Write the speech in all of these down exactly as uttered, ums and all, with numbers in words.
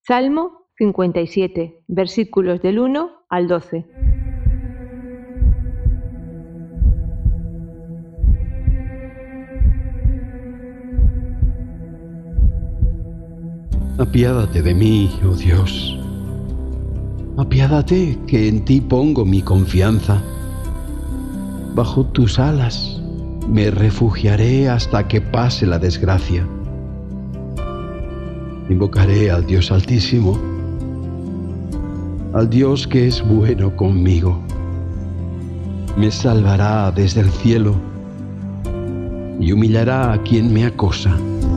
Salmo cincuenta y siete, versículos del uno al doce. Apiádate de mí, oh Dios. Apiádate, que en ti pongo mi confianza. Bajo tus alas me refugiaré hasta que pase la desgracia. Invocaré al Dios Altísimo, al Dios que es bueno conmigo. Me salvará desde el cielo y humillará a quien me acosa.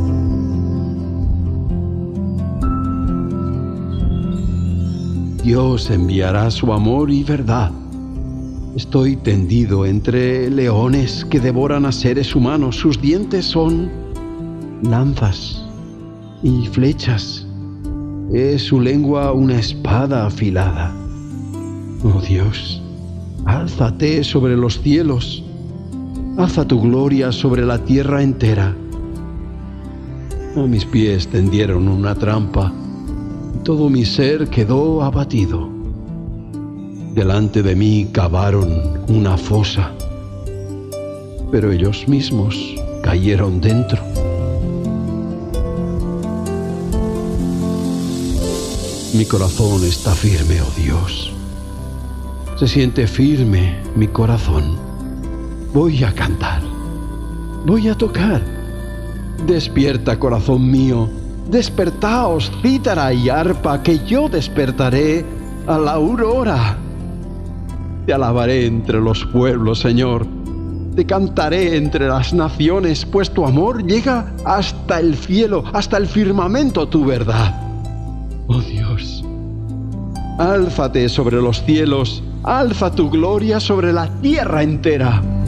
Dios enviará su amor y verdad. Estoy tendido entre leones que devoran a seres humanos. Sus dientes son lanzas y flechas. Es su lengua una espada afilada. Oh Dios, álzate sobre los cielos. Alza tu gloria sobre la tierra entera. A mis pies tendieron una trampa. Todo mi ser quedó abatido. Delante de mí cavaron una fosa, pero ellos mismos cayeron dentro. Mi corazón está firme, oh Dios. Se siente firme mi corazón. Voy a cantar. Voy a tocar. Despierta, corazón mío. Despertaos, cítara y arpa, que yo despertaré a la aurora. Te alabaré entre los pueblos, Señor. Te cantaré entre las naciones, pues tu amor llega hasta el cielo, hasta el firmamento tu verdad. Oh Dios, álzate sobre los cielos, alza tu gloria sobre la tierra entera.